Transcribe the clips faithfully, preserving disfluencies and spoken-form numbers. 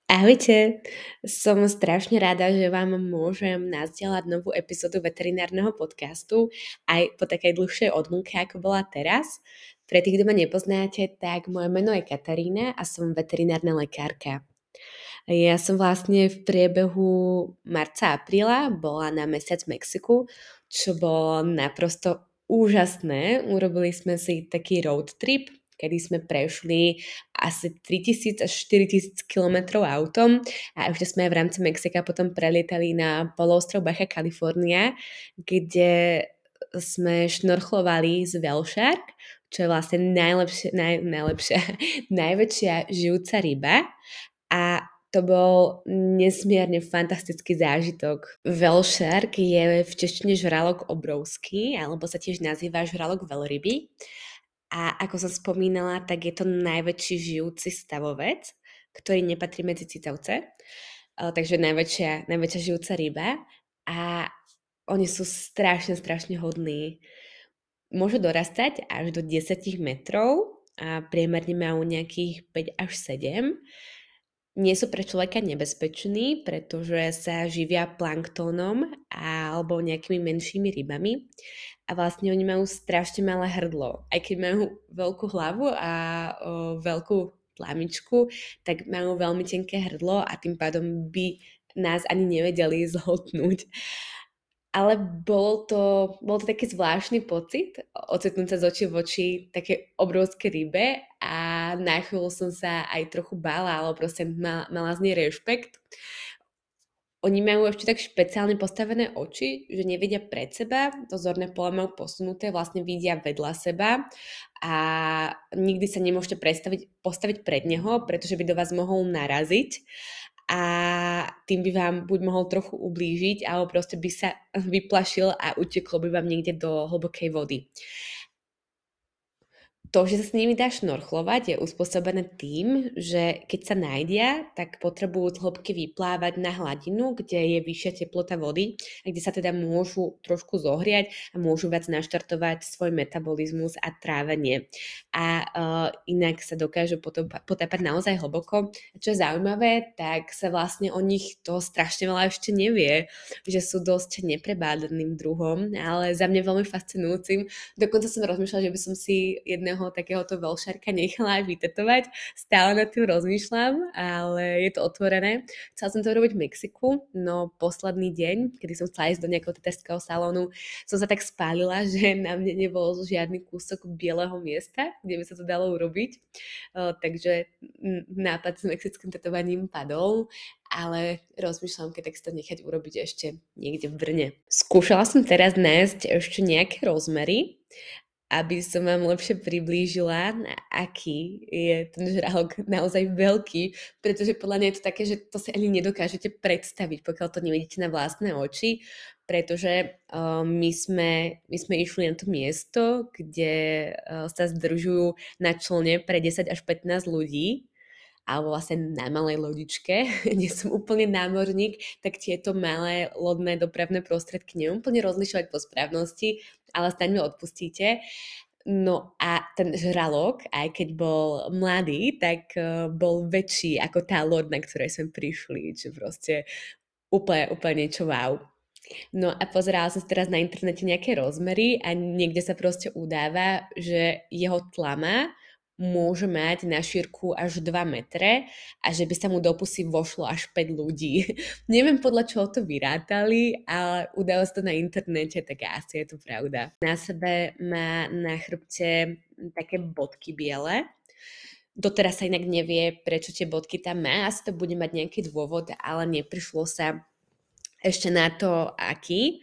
Ahojte, som strašne rada, že vám môžem nazdieľať novú epizódu veterinárneho podcastu aj po takej dlhšej odmlke, ako bola teraz. Pre tých, kto ma nepoznáte, tak moje meno je Katarína a som veterinárna lekárka. Ja som vlastne v priebehu marca, apríla bola na mesiac v Mexiku, čo bolo naprosto úžasné. Urobili sme si taký road trip, kedy sme prešli asi tritisíc až štyritisíc kilometrov autom a ešte sme v rámci Mexika potom prelietali na poloostrov Baja California, kde sme šnorchlovali z Whale Shark, čo je vlastne najlepšia, naj, najlepšia, najväčšia žijúca ryba a to bol nesmierne fantastický zážitok. Whale Shark je v češtine žralok obrovský, alebo sa tiež nazýva žralok veľryby. A ako som spomínala, tak je to najväčší žijúci stavovec, ktorý nepatrí medzi cicavce. Takže najväčšia, najväčšia žijúca ryba. A oni sú strašne, strašne hodní. Môžu dorastať až do desať metrov a priemerne majú nejakých päť až sedem. Nie sú pre človeka nebezpeční, pretože sa živia planktónom alebo nejakými menšími rybami. A vlastne oni majú strašne malé hrdlo. Aj keď majú veľkú hlavu a o, veľkú tlamičku, tak majú veľmi tenké hrdlo a tým pádom by nás ani nevedeli zhltnúť. Ale bol to, bol to taký zvláštny pocit, ocitnúť sa z očí v oči také obrovské rybe a na chvíľu som sa aj trochu bála, ale proste mala, mala z nej rešpekt. Oni majú ešte tak špeciálne postavené oči, že nevidia pred seba, to zorné pole majú posunuté, vlastne vidia vedľa seba a nikdy sa nemôžete predstaviť, postaviť pred neho, pretože by do vás mohol naraziť a tým by vám buď mohol trochu ublížiť, alebo proste by sa vyplašil a uteklo by vám niekde do hlbokej vody. To, že sa s nimi dá šnorchlovať, je uspôsobené tým, že keď sa nájdia, tak potrebujú z hĺbky vyplávať na hladinu, kde je vyššia teplota vody a kde sa teda môžu trošku zohriať a môžu viac naštartovať svoj metabolizmus a trávenie. A uh, inak sa dokážu potápať naozaj hlboko. Čo je zaujímavé, tak sa vlastne o nich to strašne veľa ešte nevie, že sú dosť neprebádaným druhom, ale za mňa veľmi fascinujúcim. Dokonca som rozmýšľala, že by som si jedného takéhoto veľšarka nechala aj vytetovať. Stále nad tým rozmýšľam, ale je to otvorené. Chcela som to robiť v Mexiku, no posledný deň, kedy som chcela ísť do nejakého teterského salónu, som sa tak spálila, že na mne nebol žiadny kúsok bieleho miesta, kde by sa to dalo urobiť. Uh, takže nápad s mexickým tetovaním padol, ale rozmýšľam, keď tak si to nechať urobiť ešte niekde v Brne. Skúšala som teraz nájsť ešte nejaké rozmery, aby som vám lepšie priblížila, aký je ten žralok naozaj veľký, pretože podľa mňa je to také, že to si ani nedokážete predstaviť, pokiaľ to nevidíte na vlastné oči, pretože uh, my, sme, my sme išli na to miesto, kde uh, sa zdržujú na člne pre desať až pätnásť ľudí, alebo vlastne na malej lodičke, nie som úplne námorník, tak tieto malé lodné dopravné prostriedky neviem úplne rozlišovať po správnosti, ale staň mi odpustíte. No a ten žralok, aj keď bol mladý, tak uh, bol väčší ako tá loď, na ktorej sme prišli, čo proste úplne, úplne niečo wow. No a pozerala som teraz na internete nejaké rozmery a niekde sa proste udáva, že jeho tlama môže mať na šírku až dva metre a že by sa mu do pusy vošlo až päť ľudí. Neviem podľa čoho to vyrátali, ale udalo sa to na internete, tak asi je to pravda. Na sebe má na chrbte také bodky biele. Doteraz sa inak nevie, prečo tie bodky tam má. Asi to bude mať nejaký dôvod, ale neprišlo sa ešte na to, aký.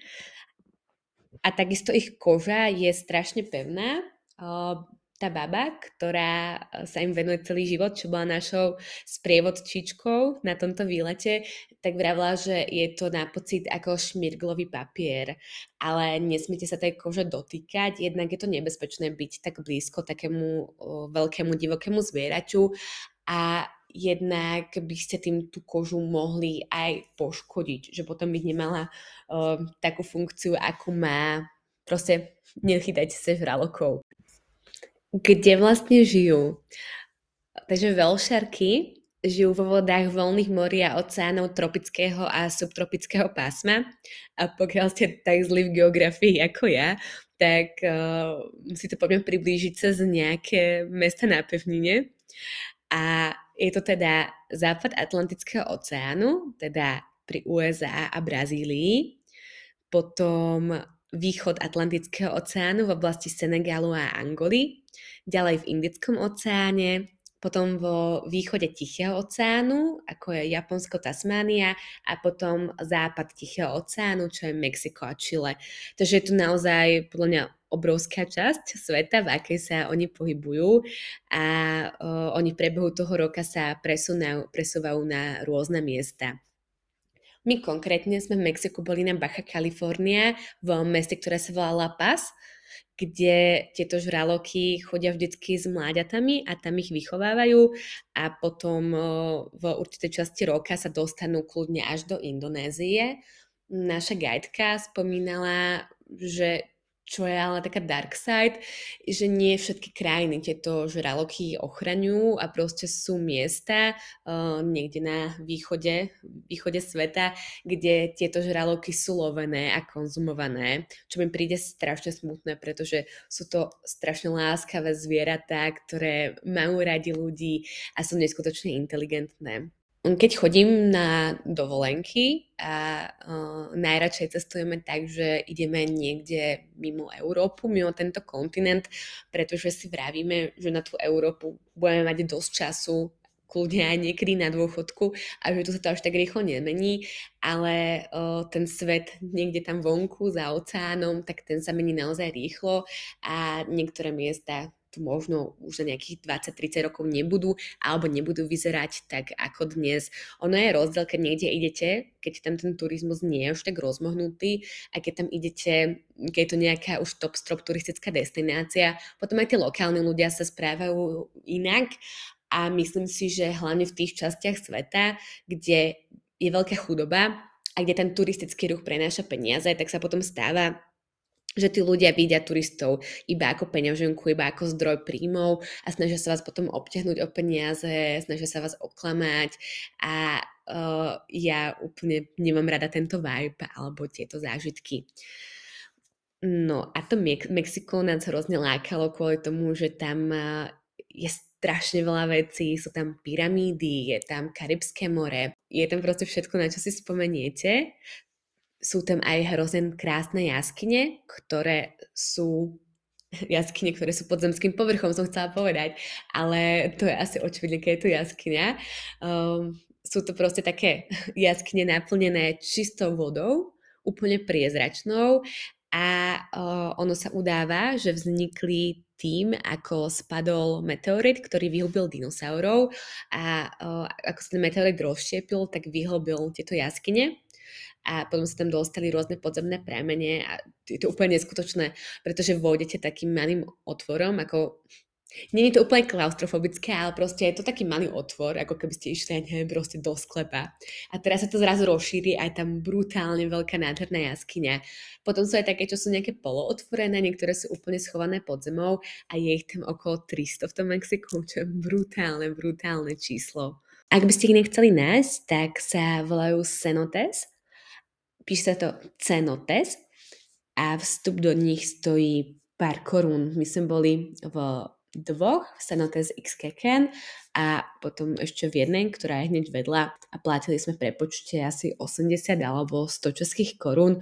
A takisto ich koža je strašne pevná. Tá baba, ktorá sa im venuje celý život, čo bola našou sprievodčičkou na tomto výlete, tak vravela, že je to na pocit ako šmirglový papier. Ale nesmiete sa tej kože dotýkať, jednak je to nebezpečné byť tak blízko takému o, veľkému divokému zvieraťu a jednak by ste tým tú kožu mohli aj poškodiť, že potom by nemala o, takú funkciu, akú má. Proste nechytajte sa žralokov. Kde vlastne žijú? Takže veľšarky Žijú vo vodách voľných morí a oceánov tropického a subtropického pásma. A pokiaľ ste tak zlí v geografii ako ja, tak uh, si to poďme priblížiť cez nejaké mesta na pevnine. A je to teda západ Atlantického oceánu, teda pri ú es á a Brazílii, potom východ Atlantického oceánu v oblasti Senegalu a Angoly, ďalej v Indickom oceáne, potom vo východe Tichého oceánu, ako je Japonsko, Tasmánia a potom západ Tichého oceánu, čo je Mexiko a Chile. Takže je tu naozaj podľa mňa obrovská časť sveta, v akej sa oni pohybujú a uh, oni v priebehu toho roka sa presunú, presúvajú na rôzne miesta. My konkrétne sme v Mexiku boli na Baja California v meste, ktoré sa volá La Paz, kde tieto žraloky chodia vždycky s mláďatami a tam ich vychovávajú a potom v určitej časti roka sa dostanú kľudne až do Indonézie. Naša guideka spomínala, že čo je ale taká dark side, že nie všetky krajiny tieto žraloky ochraňujú a proste sú miesta uh, niekde na východe, východe sveta, kde tieto žraloky sú lovené a konzumované, čo mi príde strašne smutné, pretože sú to strašne láskavé zvieratá, ktoré majú radi ľudí a sú neskutočne inteligentné. Keď chodím na dovolenky a uh, najradšej cestujeme tak, že ideme niekde mimo Európu, mimo tento kontinent, pretože si vravíme, že na tú Európu budeme mať dosť času, kľudne aj niekedy na dôchodku a že tu sa to až tak rýchlo nemení, ale uh, ten svet niekde tam vonku za oceánom, tak ten sa mení naozaj rýchlo a niektoré miesta tu možno už za nejakých dvadsať tridsať rokov nebudú, alebo nebudú vyzerať tak ako dnes. Ono je rozdiel, keď niekde idete, keď tam ten turizmus nie je už tak rozmohnutý a keď tam idete, keď je to nejaká už top strop turistická destinácia, potom aj tí lokálni ľudia sa správajú inak a myslím si, že hlavne v tých častiach sveta, kde je veľká chudoba a kde ten turistický ruch prenáša peniaze, tak sa potom stáva, že tí ľudia vidia turistov iba ako peňaženku, iba ako zdroj príjmov a snažia sa vás potom obťahnuť o peniaze, snažia sa vás oklamať a uh, ja úplne nemám rada tento vibe alebo tieto zážitky. No a to Mex- Mexiko nás hrozne lákalo kvôli tomu, že tam uh, je strašne veľa vecí, sú tam pyramídy, je tam Karibské more, je tam proste všetko, na čo si spomeniete. Sú tam aj hrozne krásne jaskyne, ktoré sú jaskyne, ktoré sú pod zemským povrchom, som chcela povedať, ale to je asi očividne, keď je to jaskyňa. Um, sú to proste také jaskyne naplnené čistou vodou, úplne priezračnou a uh, ono sa udáva, že vznikli tým, ako spadol meteorit, ktorý vyhubil dinosaurov a uh, ako sa ten meteorit rozštiepil, tak vyhubil tieto jaskyne a potom sa tam dostali rôzne podzemné pramene a je to úplne neskutočné, pretože vôjdete takým malým otvorom, ako nie je to úplne klaustrofobické, ale proste je to taký malý otvor, ako keby ste išli neviem, proste do sklepa. A teraz sa to zrazu rozšíri a je tam brutálne veľká nádherná jaskyňa. Potom sú aj také, čo sú nejaké polootvorené, niektoré sú úplne schované pod zemou a je ich tam okolo tristo v tom Mexiku, čo je brutálne, brutálne číslo. Ak by ste ich nechceli nájsť, tak sa volajú cenotes. Píše sa to cenotes a vstup do nich stojí pár korún. My sme boli v dvoch, cenotes X Keken a potom ešte v jednej, ktorá je hneď vedľa a platili sme v prepočte asi osemdesiat alebo sto českých korún,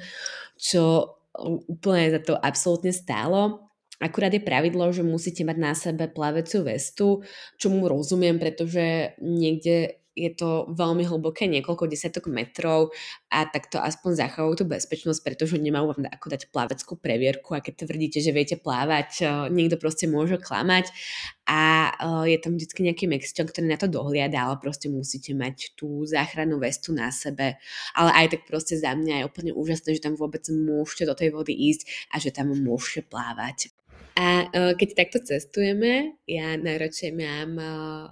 čo úplne za to absolútne stálo. Akurát je pravidlo, že musíte mať na sebe plaveciu vestu, čomu rozumiem, pretože niekde je to veľmi hlboké, niekoľko desiatok metrov a takto aspoň zachovajú tú bezpečnosť, pretože nemajú vám ako dať plaveckú previerku a keď tvrdíte, že viete plávať, niekto proste môže klamať a je tam vždy nejaký Mexičan, ktorý na to dohliada, ale proste musíte mať tú záchrannú vestu na sebe. Ale aj tak proste za mňa je úplne úžasné, že tam vôbec môžete do tej vody ísť a že tam môžete plávať. A keď takto cestujeme, ja najradšej mám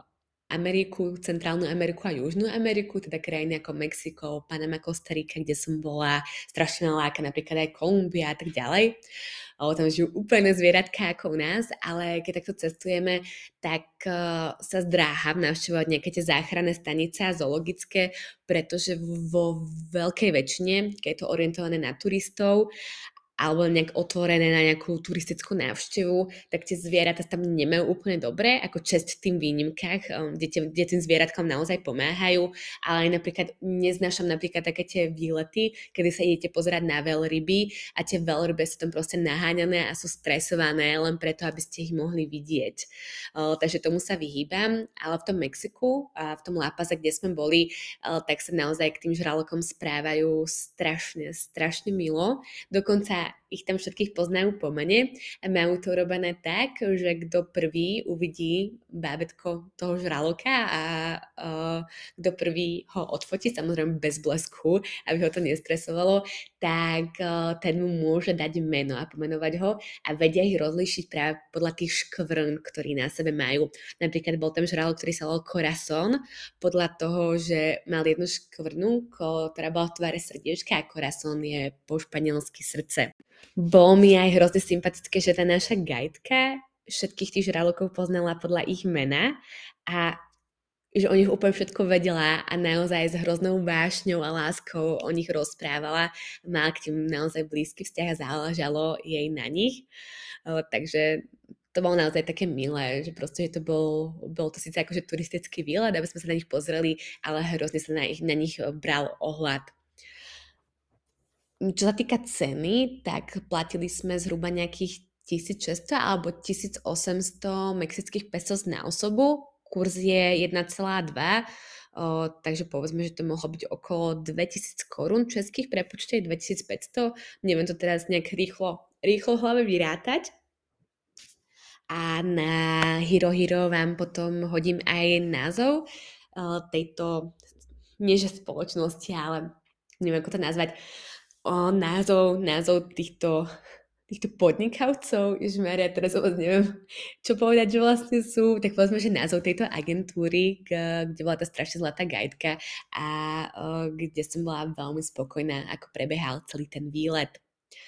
Ameriku, Centrálnu Ameriku a Južnú Ameriku, teda krajiny ako Mexiko, Panama, Kostarika, kde som bola, strašne ma láka napríklad aj Kolumbia a tak ďalej. O, tam žijú úplne zvieratka ako u nás, ale keď takto cestujeme, tak uh, sa zdráham navštevovať nejaké tie záchranné stanice a zoologické, pretože vo veľkej väčšine, keď je to orientované na turistov, alebo nejak otvorené na nejakú turistickú návštevu, tak tie zvieratá tam nemajú úplne dobre, ako česť v tým výnimkách, um, kde, tie, kde tým zvieratkám naozaj pomáhajú, ale aj napríklad neznášam napríklad také tie výlety, kedy sa idete pozerať na veľryby a tie veľryby sú tam proste naháňané a sú stresované len preto, aby ste ich mohli vidieť. Uh, takže tomu sa vyhýbam, ale v tom Mexiku a v tom La Paze, kde sme boli, uh, tak sa naozaj k tým žralokom správajú strašne, strašne milo. Dokonca ich tam všetkých poznajú po mene a majú to robené tak, že kto prvý uvidí bábätko toho žraloka a uh, kto prvý ho odfotí, samozrejme bez blesku, aby ho to nestresovalo, tak uh, ten mu môže dať meno a pomenovať ho a vedia ich rozlíšiť práve podľa tých škvrn, ktorí na sebe majú. Napríklad bol tam žralok, ktorý sa volal Corazón, podľa toho, že mal jednu škvrnu, ktorá bola v tvare srdiečka a Corazón je po španielsky srdce. Bolo mi aj hrozne sympatické, že tá naša guidka všetkých tých žralokov poznala podľa ich mena a že o nich úplne všetko vedela a naozaj s hroznou vášňou a láskou o nich rozprávala. Mala k tým naozaj blízky vzťah a záležalo jej na nich. O, takže to bolo naozaj také milé, že proste že to bol, bol to síce akože turistický výlet, aby sme sa na nich pozreli, ale hrozne sa na, ich, na nich bral ohľad. Čo sa týka ceny, tak platili sme zhruba nejakých tisícšesťsto alebo tisícosemsto mexických pesos na osobu. Kurz je jeden celá dva, o, takže povedzme, že to mohlo byť okolo dvetisíc korún českých, prepočte dvetisícpäťsto. Neviem to teraz nejak rýchlo, rýchlo v hlave vyrátať. A na Hero Hero vám potom hodím aj názov o, tejto, nie že spoločnosti, ale neviem ako to nazvať, o, názov, názov týchto, týchto podnikavcov, ježišmaria, teraz vôbec neviem, čo povedať, že vlastne sú, tak povedzme, že názov tejto agentúry, kde bola tá strašne zlatá guidka a o, kde som bola veľmi spokojná, ako prebehal celý ten výlet.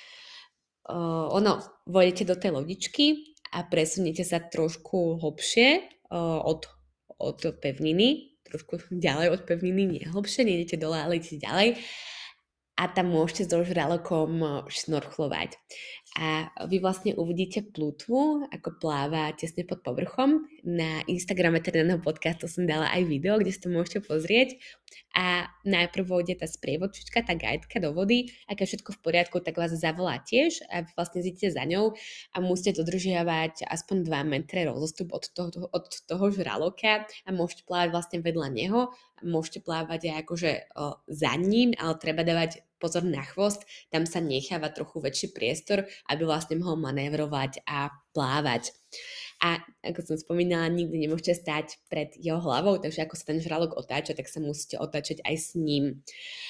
O, ono, vojdete do tej lodičky a presuniete sa trošku hlbšie o, od, od pevniny, trošku ďalej od pevniny, nie hlbšie, nejdete dole, ale idete ďalej a tam môžete so žralokom šnorchlovať. A vy vlastne uvidíte plutvu, ako pláva tesne pod povrchom. Na Instagrame veterinárneho podcastu som dala aj video, kde si to môžete pozrieť. A najprv vôjde tá sprievodčička, tá guideka do vody, ak je všetko v poriadku, tak vás zavolá tiež a vy vlastne zíte za ňou a musíte dodržiavať aspoň dva metre rozostup od toho, od toho žraloka a môžete plávať vlastne vedľa neho. Môžete plávať aj akože o, za ním, ale treba dávať pozor na chvost, tam sa necháva trochu väčší priestor, aby vlastne mohol manévrovať a plávať. A ako som spomínala, nikdy nemôžete stáť pred jeho hlavou, takže ako sa ten žralok otáča, tak sa musíte otáčať aj s ním.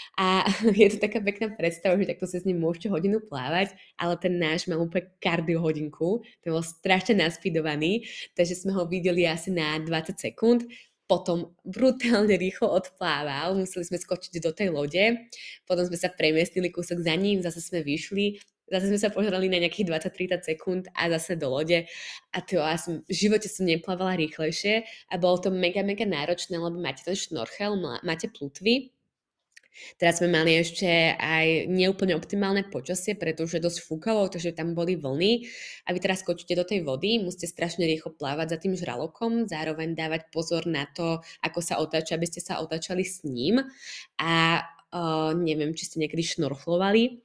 A je to taká pekná predstava, že takto sa s ním môžete hodinu plávať, ale ten náš mal úplne kardio hodinku, ten bol strašne naspidovaný, takže sme ho videli asi na dvadsať sekúnd, potom brutálne rýchlo odplával, museli sme skočiť do tej lode, potom sme sa premiestnili kúsok za ním, zase sme vyšli, zase sme sa požrali na nejakých dvadsať tridsať sekúnd a zase do lode a to ja som, v živote som neplávala rýchlejšie a bolo to mega, mega náročné, lebo máte ten šnorchel, máte plutvy. Teraz sme mali ešte aj neúplne optimálne počasie, pretože dosť fúkalo, takže tam boli vlny a vy teraz skočíte do tej vody, musíte strašne rýchlo plávať za tým žralokom, zároveň dávať pozor na to, ako sa otáča, aby ste sa otáčali s ním a uh, neviem, či ste niekedy šnorchlovali,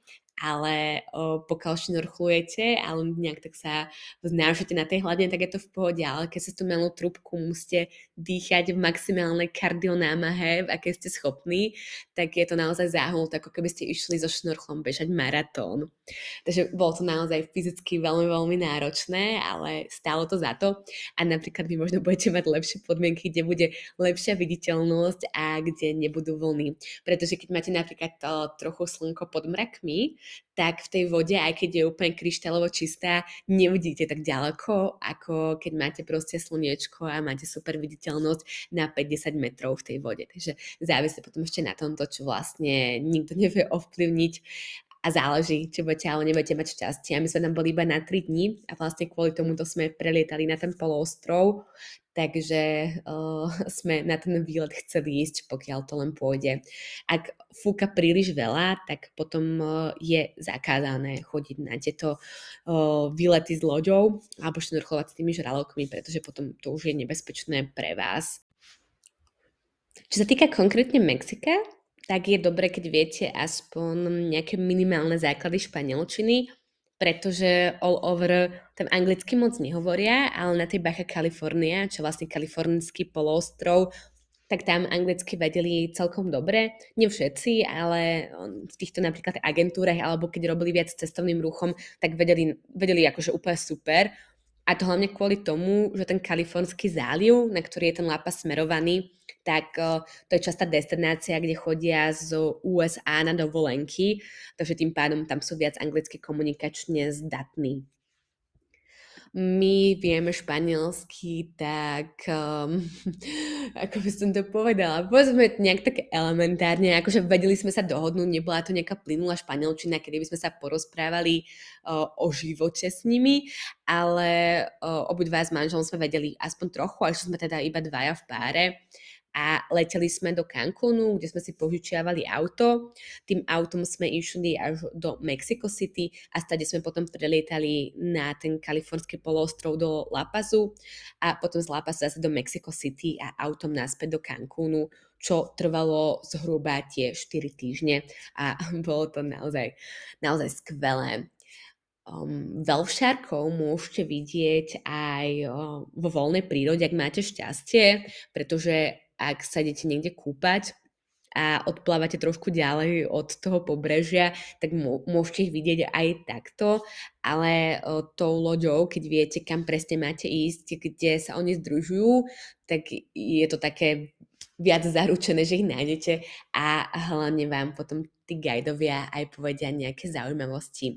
ale o, pokiaľ šnorchlujete, ale nejak tak sa vznášate na tej hladine, tak je to v pohode, ale keď sa tú malú trúbku musíte dýchať v maximálnej kardionámahe, v aké ste schopní, tak je to naozaj záhul, ako keby ste išli so šnorchlom bežať maratón. Takže bolo to naozaj fyzicky veľmi, veľmi náročné, ale stálo to za to a napríklad vy možno budete mať lepšie podmienky, kde bude lepšia viditeľnosť a kde nebudú vlny. Pretože keď máte napríklad to, trochu slnko pod mrakmi, tak v tej vode, aj keď je úplne kryštálovo čistá, nevidíte tak ďaleko, ako keď máte proste slniečko a máte super viditeľnosť na päť desať metrov v tej vode. Takže závisí potom ešte na tomto, čo vlastne nikto nevie ovplyvniť a záleží, či budete alebo nebudete mať šťastie. A my sme tam boli iba na tri dni a vlastne kvôli tomuto sme prelietali na ten poloostrov, takže uh, sme na ten výlet chceli ísť, pokiaľ to len pôjde. Ak fúka príliš veľa, tak potom uh, je zakázané chodiť na tieto uh, výlety s loďou alebo šnorchlovať s tými žralokmi, pretože potom to už je nebezpečné pre vás. Čo sa týka konkrétne Mexika, tak je dobre, keď viete aspoň nejaké minimálne základy španielčiny, pretože all over tam anglicky moc nehovoria, ale na tej Baja California, čo vlastne kalifornský poloostrov, tak tam anglicky vedeli celkom dobre. Nie všetci, ale v týchto napríklad agentúrach, alebo keď robili viac cestovným ruchom, tak vedeli, vedeli akože úplne super. A to hlavne kvôli tomu, že ten kalifornský záliv, na ktorý je ten La Paz smerovaný, tak uh, to je častá destinácia, kde chodia z ú es á na dovolenky, takže tým pádom tam sú viac anglicky komunikačne zdatní. My vieme španielsky, tak um, ako by som to povedala, povedzme nejak tak elementárne, akože vedeli sme sa dohodnúť, nebola to nejaká plynulá španielčina, kedy by sme sa porozprávali uh, o živote s nimi, ale uh, obidva s manželom sme vedeli aspoň trochu, ale sme teda iba dvaja v páre. A leteli sme do Cancúnu, kde sme si požičiavali auto. Tým autom sme išli až do Mexico City a stade sme potom prelietali na ten kalifornský poloostrov do La Pazu a potom z La Pazu zase do Mexico City a autom naspäť do Cancúnu, čo trvalo zhruba tie štyri týždne a bolo to naozaj, naozaj skvelé. Um, veľšárkov môžete vidieť aj uh, vo voľnej prírode, ak máte šťastie, pretože ak sa idete niekde kúpať a odplávate trošku ďalej od toho pobrežia, tak môžete ich vidieť aj takto, ale o, tou loďou, keď viete, kam presne máte ísť, kde sa oni združujú, tak je to také viac zaručené, že ich nájdete a hlavne vám potom tí guidovia aj povedia nejaké zaujímavosti.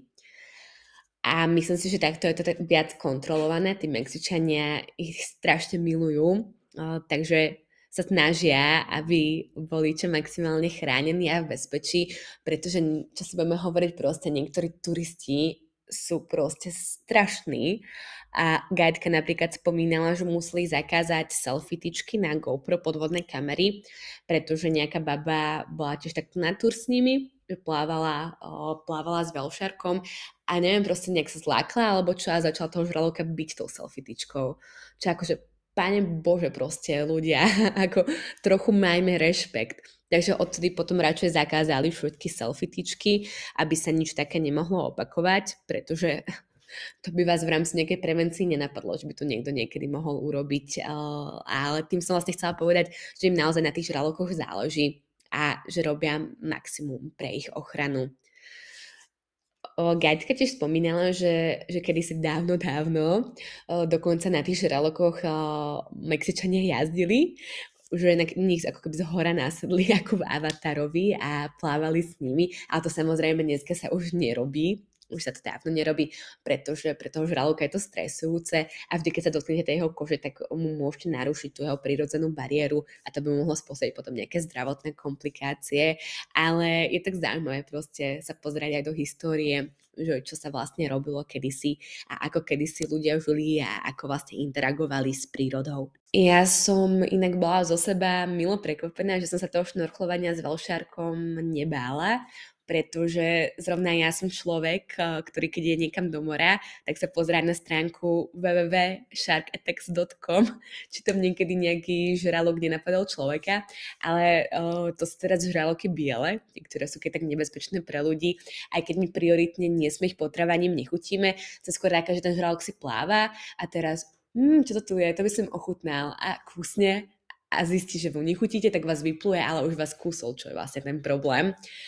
A myslím si, že takto je to tak viac kontrolované, tí Mexičania ich strašne milujú, o, takže sa snažia, aby boli čo maximálne chránení a v bezpečí, pretože, čo si budeme hovoriť, proste niektorí turisti sú proste strašní a guideka napríklad spomínala, že museli zakázať selfietičky na GoPro podvodné kamery, pretože nejaká baba bola tiež takto na túr s nimi, že plávala, o, plávala s veľšárkom a neviem, proste nejak sa zlákla alebo čo a začala toho žraloka byť tou selfietičkou. Čo akože Pane Bože, proste ľudia, ako trochu majme rešpekt. Takže odtedy potom radšej zakázali všetky selfietičky, aby sa nič také nemohlo opakovať, pretože to by vás v rámci nejakej prevencii nenapadlo, že by to niekto niekedy mohol urobiť. Ale tým som vlastne chcela povedať, že im naozaj na tých žralokoch záleží a že robia maximum pre ich ochranu. Guideka tiež spomínala, že, že kedysi dávno, dávno, dokonca na tých žralokoch Mexičania jazdili, že na nich ako keby z hora nasedli ako v Avatarovi a plávali s nimi, ale to samozrejme dneska sa už nerobí. Už sa to dávno nerobí, pretože pre toho žraloka je to stresujúce a vždy, keď sa dotknete tej jeho kože, tak mu môžete narušiť tú jeho prirodzenú bariéru a to by mohlo spôsobiť potom nejaké zdravotné komplikácie. Ale je tak zaujímavé proste sa pozrieť aj do histórie, že čo sa vlastne robilo kedysi a ako kedysi ľudia žili a ako vlastne interagovali s prírodou. Ja som inak bola zo seba milo prekvapená, že som sa toho šnorchlovania s veľšárkom nebála, pretože zrovna ja som človek, ktorý keď je niekam do mora, tak sa pozerá na stránku w w w bodka shark attacks bodka com, či tam niekedy nejaký žralok nenapadol človeka, ale uh, to sú teraz žraloky biele, ktoré sú keď tak nebezpečné pre ľudí, aj keď my prioritne nie sme ich potravaním, nechutíme, sa skôr ráka, že ten žralok si pláva a teraz, hm, čo to tu je, to by som ochutnal a kúsne a zistí, že vous nechutíte, tak vás vypluje, ale už vás kúsol, čo je vlastne ten problém.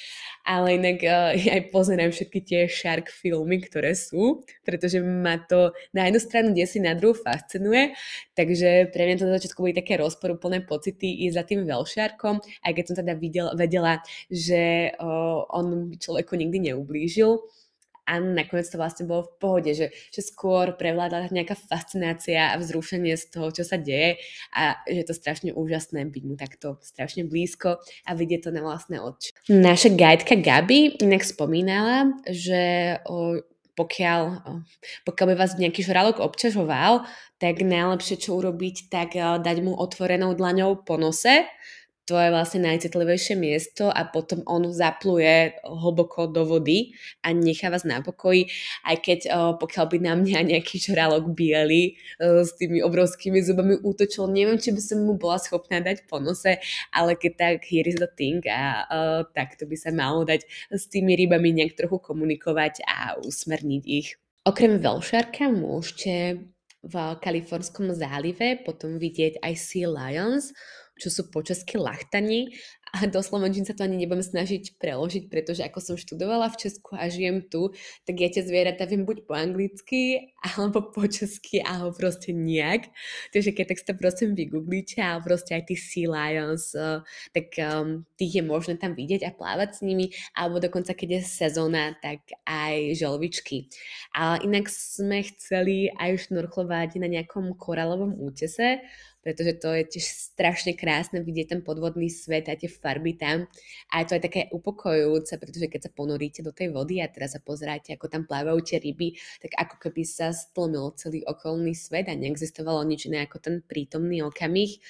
Ale inak uh, ja aj pozerám všetky tie shark filmy, ktoré sú, pretože ma to na jednu stranu desí, na druhú fascinuje, takže pre mňa to na začiatku boli také rozporúplné pocity ísť za tým veľšárkom, aj keď som teda videl, vedela, že uh, on by človeku nikdy neublížil. A nakoniec to vlastne bolo v pohode, že, že skôr prevládla nejaká fascinácia a vzrušenie z toho, čo sa deje a že je to strašne úžasné byť mu takto strašne blízko a vidieť to na vlastné oči. Naša guideka Gabi inak spomínala, že o, pokiaľ, o, pokiaľ by vás nejaký žralok obťažoval, tak najlepšie, čo urobiť, tak o, dať mu otvorenou dlaňou po nose. To je vlastne najcitlivejšie miesto a potom on zapluje hlboko do vody a nechá vás na pokoji, aj keď o, pokiaľ by na mňa nejaký žralok biely o, s tými obrovskými zubami útočil, neviem, či by som mu bola schopná dať po nose, ale keď tak here is the thing a o, takto by sa malo dať s tými rybami nejak trochu komunikovať a usmerniť ich. Okrem veľšárka môžete v Kalifornskom zálive potom vidieť aj Sea Lions, čo sú po česky lachtani a do slovenčiny sa to ani nebudem snažiť preložiť, pretože ako som študovala v Česku a žijem tu, tak ja tie zvieratá viem buď po anglicky, alebo po česky, alebo proste nejak. Takže keď tak si to prosím vygooglíte, ale proste aj tí Sea Lions, uh, tak um, tých je možné tam vidieť a plávať s nimi, alebo dokonca keď je sezóna, tak aj želvičky. Ale inak sme chceli aj šnorchlovať na nejakom koralovom útese, pretože to je tiež strašne krásne vidieť ten podvodný svet a tie farby tam. A to je také upokojujúce, pretože keď sa ponoríte do tej vody a teraz sa pozeráte, ako tam plávajú tie ryby, tak ako keby sa stlmil celý okolný svet a neexistovalo nič iné ako ten prítomný okamih.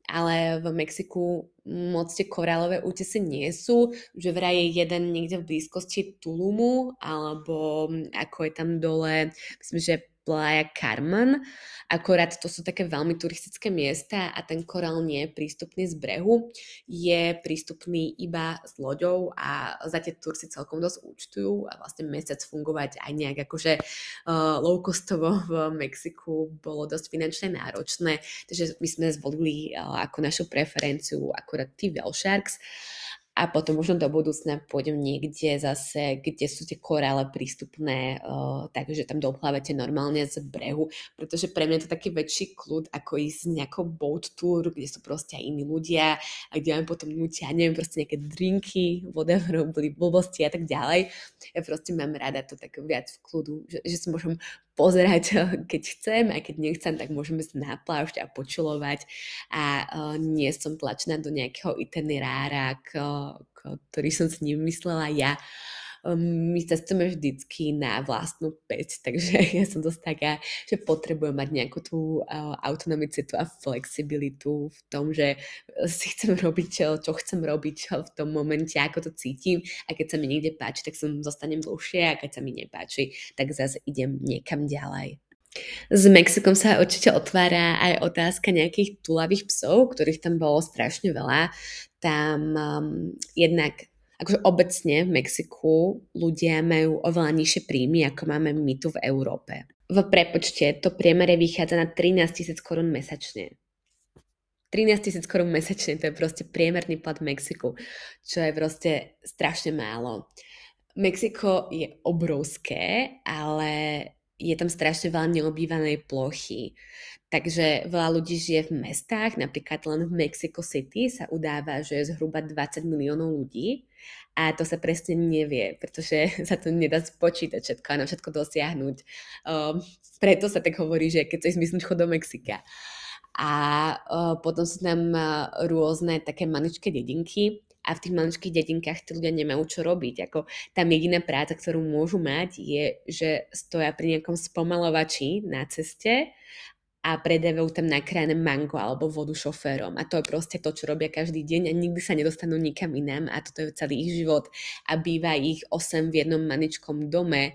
Ale v Mexiku moc tie korálové útesy nie sú, že vraj je jeden niekde v blízkosti Tulumu, alebo ako je tam dole, myslím, že Playa Carmen. Akorát to sú také veľmi turistické miesta a ten korál nie je prístupný z brehu. Je prístupný iba s loďou a za tie tury si celkom dosť účtujú a vlastne mesiac fungovať aj nejak akože uh, low-costovo v Mexiku bolo dosť finančne náročné, takže my sme zvolili uh, ako našu preferenciu akorát tí Whale Sharks. A potom možno do budúcna pôjdem niekde zase, kde sú tie korále prístupné, uh, takže tam doplávate normálne z brehu, pretože pre mňa je to taký väčší kľud, ako ísť nejakou boat tour, kde sú proste aj iní ľudia a kde vám potom nutia, neviem, proste nejaké drinky, whatever, boli blbosti a tak ďalej. Ja proste mám rada to tak viac v kľudu, že, že si môžem pozerať, keď chcem, a keď nechcem, tak môžeme ísť na plášť a počulovať a uh, nie som tlačená do nejakého itinerára, k, k, ktorý som si nemyslela ja. Um, my cestujeme vždycky na vlastnú päť, takže ja som dosť taká, že potrebujem mať nejakú tú uh, autonomicitu a flexibilitu v tom, že si chcem robiť, čo, čo chcem robiť v tom momente, ako to cítim a keď sa mi niekde páči, tak som zostanem dlhšie a keď sa mi nepáči, tak zase idem niekam ďalej. S Mexikom sa určite otvára aj otázka nejakých tulavých psov, ktorých tam bolo strašne veľa. Tam um, jednak akože obecne v Mexiku ľudia majú oveľa nižšie príjmy, ako máme my tu v Európe. V prepočte to priemere vychádza na trinásť tisíc korún mesačne. trinásť tisíc korún mesačne, to je proste priemerný plat v Mexiku, čo je proste strašne málo. Mexiko je obrovské, ale je tam strašne veľa neobývanej plochy. Takže veľa ľudí žije v mestách, napríklad len v Mexico City sa udáva, že je zhruba dvadsať miliónov ľudí a to sa presne nevie, pretože sa to nedá spočítať všetko a na všetko dosiahnuť. Um, preto sa tak hovorí, že keď chceš myslieť, chod do Mexika. A uh, potom sú tam uh, rôzne také maličké dedinky a v tých maličkých dedinkách tí ľudia nemajú čo robiť. Ako tam jediná práca, ktorú môžu mať, je, že stoja pri nejakom spomalovači na ceste a predávajú tam nakrájané mango alebo vodu šoférom. A to je proste to, čo robia každý deň a nikdy sa nedostanú nikam inám a toto je celý ich život. A býva ich osem v jednom maličkom dome,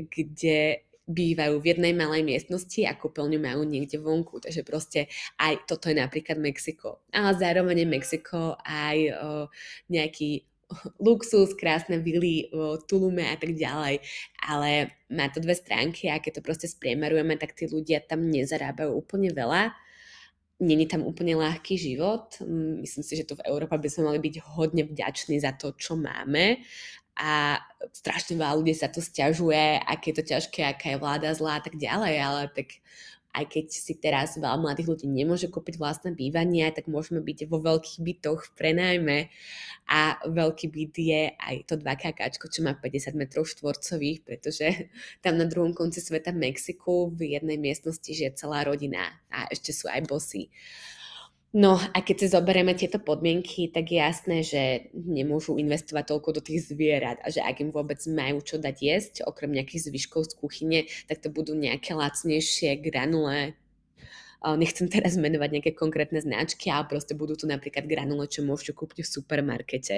kde bývajú v jednej malej miestnosti a kúpeľňu majú niekde vonku. Takže proste aj toto je napríklad Mexiko. Ale zároveň je Mexiko aj o, nejaký luxus, krásne vily v Tulume a tak ďalej. Ale má to dve stránky a keď to proste spriemerujeme, tak tí ľudia tam nezarábajú úplne veľa. Není tam úplne ľahký život. Myslím si, že tu v Európe by sme mali byť hodne vďační za to, čo máme. a strašne veľa ľudí sa to sťažuje, aké je to ťažké, aká je vláda zlá a tak ďalej, ale tak aj keď si teraz veľa mladých ľudí nemôže kúpiť vlastné bývanie, tak môžeme byť vo veľkých bytoch v prenajme a veľký byt je aj to dva káčko, čo má päťdesiat metrov štvorcových, pretože tam na druhom konci sveta v Mexiku v jednej miestnosti žije celá rodina a ešte sú aj bossy. No a keď si zoberieme tieto podmienky, tak je jasné, že nemôžu investovať toľko do tých zvierat a že ak im vôbec majú čo dať jesť, okrem nejakých zvyškov z kuchyne, tak to budú nejaké lacnejšie granule. Nechcem teraz menovať nejaké konkrétne značky, ale proste budú tu napríklad granule, čo môžete kúpiť v supermarkete.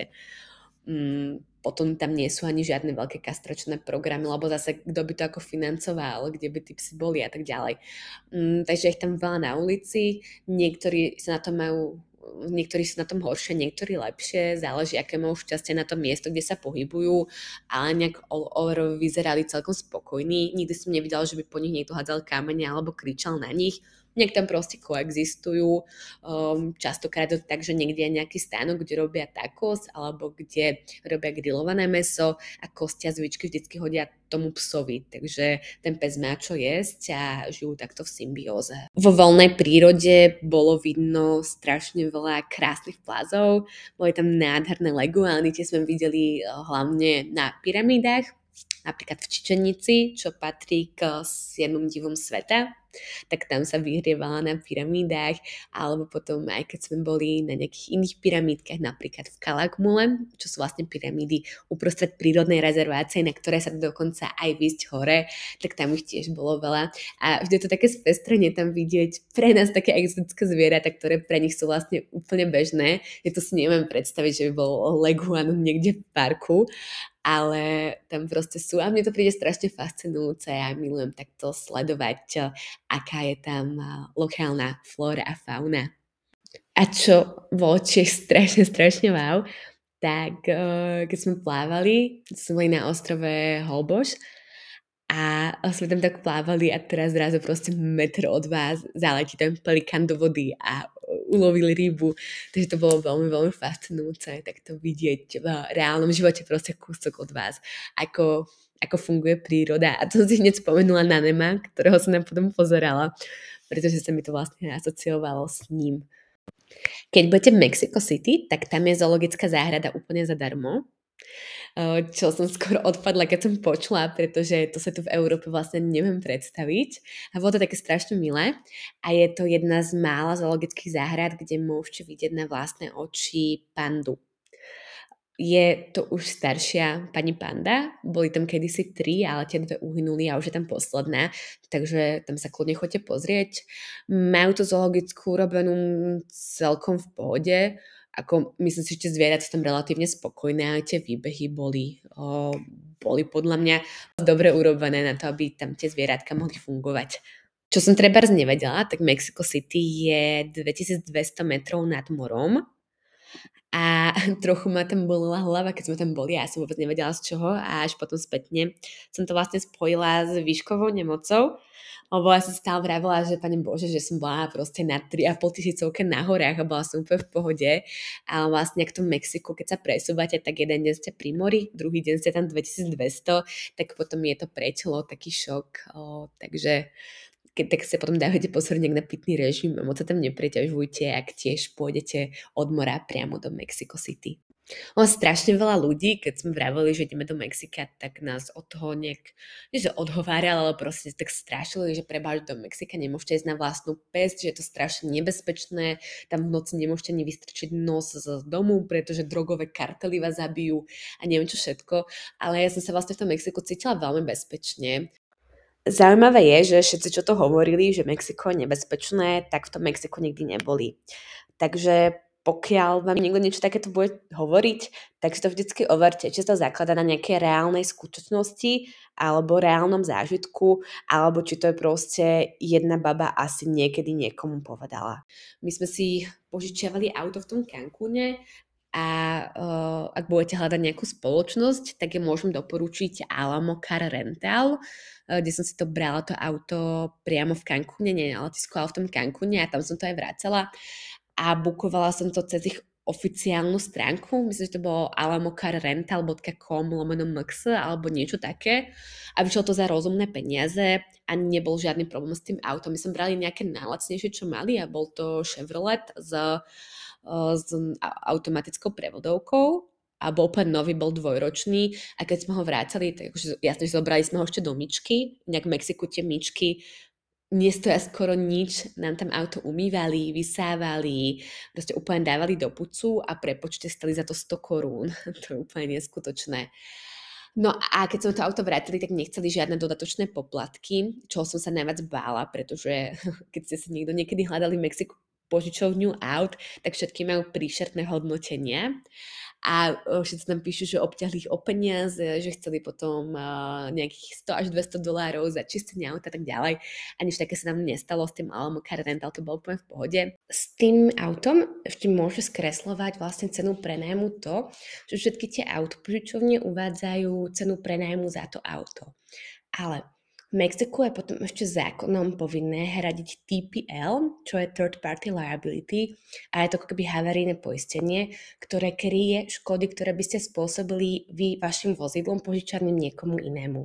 Mm, potom tam nie sú ani žiadne veľké kastračné programy, lebo zase kto by to ako financoval, kde by tí psi boli a tak ďalej. Mm, takže ich tam veľa na ulici, niektorí sa na to majú niektorí sú na tom horšie, niektorí lepšie, záleží, aké majú šťastie na to miesto, kde sa pohybujú, ale nejak all over vyzerali celkom spokojní. Nikdy som nevidela, že by po nich niekto hádzal kamene alebo kričal na nich. Nejak tam proste koexistujú. Um, častokrát je tak, že niekde je nejaký stánok, kde robia tacos alebo kde robia grillované mäso a kostia zvyčky vždycky hodia tomu psovi. Takže ten pes má čo jesť a žijú takto v symbióze. Vo voľnej prírode bolo vidno strašne veľa krásnych plazov. Boli tam nádherné leguány, tie sme videli hlavne na pyramídach, napríklad v Čičenici, čo patrí k siedmom divom sveta, tak tam sa vyhrievala na pyramídach, alebo potom aj keď sme boli na nejakých iných pyramídkach, napríklad v Kalakmule, čo sú vlastne pyramídy uprostred prírodnej rezervácie, na ktoré sa dokonca aj výsť hore, tak tam ich tiež bolo veľa. A vždy je to také spestrenie tam vidieť pre nás také exotické zvieratá, ktoré pre nich sú vlastne úplne bežné. Ja to si neviem predstaviť, že by bol leguán niekde v parku, ale tam proste sú a mne to príde strašne fascinujúce a ja milujem takto sledovať, aká je tam lokálna flóra a fauna. A čo bolo tiež strašne, strašne wow, tak keď sme plávali, sme boli na ostrove Holbox a sme tam tak plávali a teraz zrazu proste metr od vás zaletí ten pelikán do vody a ulovili rybu, takže to bolo veľmi, veľmi fascinujúce tak to vidieť v reálnom živote proste kúsok od vás, ako, ako funguje príroda. A to si hneď spomenula na Nema, ktorého som nám potom pozerala, pretože sa mi to vlastne asociovalo s ním. Keď budete v Mexico City, tak tam je zoologická záhrada úplne zadarmo, čo som skoro odpadla, keď som počula, pretože to sa tu v Európe vlastne neviem predstaviť. A bolo to také strašne milé. A je to jedna z mála zoologických záhrad, kde môžete vidieť na vlastné oči pandu. Je to už staršia pani panda, boli tam kedysi tri, ale tie dve uhynuli a už je tam posledná, takže tam sa kľudne choďte pozrieť. Majú to zoologickú urobenú celkom v pohode, ako myslím si, že tie zvieratá sú tam relatívne spokojné a tie výbehy boli, o, boli podľa mňa dobre urobené na to, aby tam tie zvieratka mohli fungovať. Čo som trebárs nevedela, tak Mexico City je dvetisícdvesto metrov nad morom a trochu ma tam bolela hlava, keď sme tam boli a ja som vôbec nevedela z čoho a až potom spätne som to vlastne spojila s výškovou nemocou, lebo ja som stále vravila, že Pane Bože, že som bola proste na tri a pol tisícovke na horách a bola som úplne v pohode, ale vlastne ak to v Mexiku, keď sa presúvate, tak jeden deň ste pri mori, druhý deň ste tam dvetisícdvesto, tak potom je to pre telo taký šok, o, takže keď tak sa potom dávate pozor nejak na pitný režim a moc sa tam nepreťažujte, ak tiež pôjdete od mora priamo do Mexico City. No strašne veľa ľudí, keď sme vravili, že ideme do Mexika, tak nás od toho nejak, nie že odhovárali, ale proste tak strašili, že prebáž do Mexika nemôžete ísť na vlastnú pesť, že je to strašne nebezpečné, tam v noci nemôžete ani vystrčiť nos z domu, pretože drogové kartely vás zabijú a neviem čo všetko, ale ja som sa vlastne v tom Mexiku cítila veľmi bezpečne. Zaujímavé je, že všetci, čo to hovorili, že Mexiko je nebezpečné, tak v tom Mexiku nikdy neboli. Takže pokiaľ vám niekto niečo takéto bude hovoriť, tak si to vždycky overte, či to zaklada na nejakej reálnej skutočnosti alebo reálnom zážitku, alebo či to je proste jedna baba asi niekedy niekomu povedala. My sme si požičiavali auto v tom Cancúne a uh, ak budete hľadať nejakú spoločnosť, tak je môžem doporučiť Alamo Car Rental, uh, kde som si to brala to auto priamo v Cancúne, nie na letisku, ale v tom Cancúne a tam som to aj vracala a bukovala som to cez ich oficiálnu stránku, myslím, že to bolo alamocarrental bodka com lomeno mx alebo niečo také a vyšlo to za rozumné peniaze a nebol žiadny problém s tým autom. My sme brali nejaké najlacnejšie, čo mali a bol to Chevrolet s, s automatickou prevodovkou a bol úplne nový, bol dvojročný a keď sme ho vrátali, tak akože jasne, že zobrali sme ho ešte do myčky, nejak v Mexiku tie myčky nestoja skoro nič, nám tam auto umývali, vysávali, proste úplne dávali do pucu a prepočte stali za to sto korún. To je úplne neskutočné. No a keď som to auto vrátili, tak nechceli žiadne dodatočné poplatky, čo som sa najviac bála, pretože keď ste si niekto niekedy hľadali v Mexiku požičovňu aut, tak všetky majú príšerné hodnotenia. A všetci tam píšu, že obťahli ich o peniaze, že chceli potom uh, nejakých sto až dvesto dolárov za čistenie auta a tak ďalej. A nič také sa nám nestalo s tým Alamo Car Rental, to bolo úplne v pohode. S tým autom ešte môže skreslovať vlastne cenu prenajmu to, že všetky tie autopožičovne uvádzajú cenu prenajmu za to auto. Ale v Mexiku je potom ešte zákonom povinné hradiť T P L, čo je Third Party Liability, a je to ako keby havarijné poistenie, ktoré kryje škody, ktoré by ste spôsobili vy vašim vozidlom požičaným niekomu inému.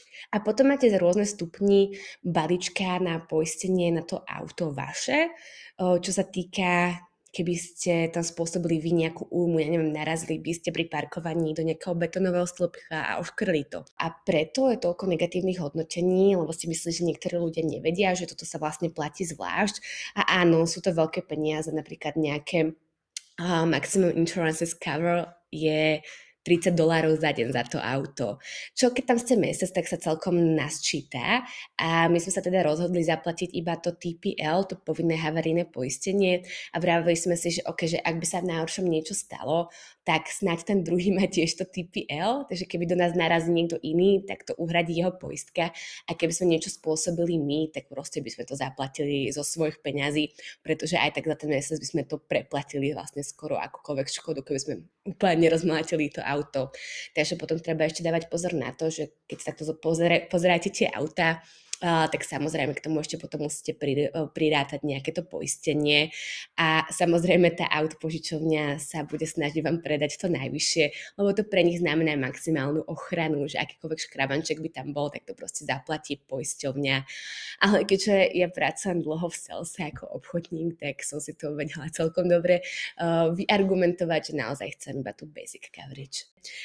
A potom máte rôzne stupni balíčka na poistenie na to auto vaše, čo sa týka, keby ste tam spôsobili vy nejakú újmu, ja neviem, narazili by ste pri parkovaní do nejakého betónového stĺpka a oškrli to. A preto je toľko negatívnych hodnotení, lebo si myslí, že niektorí ľudia nevedia, že toto sa vlastne platí zvlášť. A áno, sú to veľké peniaze, napríklad nejaké uh, maximum insurances cover je tridsať dolárov za deň za to auto. Čo keď tam ste mesiac, tak sa celkom nasčíta a my sme sa teda rozhodli zaplatiť iba to T P L, to povinné havarijné poistenie a vravili sme si, že ok, že ak by sa v najhoršom niečo stalo, tak snáď ten druhý má tiež to T P L, takže keby do nás narazí niekto iný, tak to uhradí jeho poistka a keby sme niečo spôsobili my, tak proste by sme to zaplatili zo svojich peňazí, pretože aj tak za ten mesiac by sme to preplatili vlastne skoro akokoľvek škodu, keby sme úplne nerozmlátili to auto. Takže potom treba ešte dávať pozor na to, že keď sa takto pozera- pozeráte tie auta, Uh, tak samozrejme k tomu ešte potom musíte pri, uh, prirátať nejaké to poistenie a samozrejme tá autopožičovňa sa bude snažiť vám predať to najvyššie, lebo to pre nich znamená maximálnu ochranu, že akýkoľvek škrabanček by tam bol, tak to proste zaplatí poisťovňa. Ale keďže ja pracujem dlho v salese ako obchodník, tak som si to vedela celkom dobre uh, vyargumentovať, že naozaj chcem iba tú basic coverage.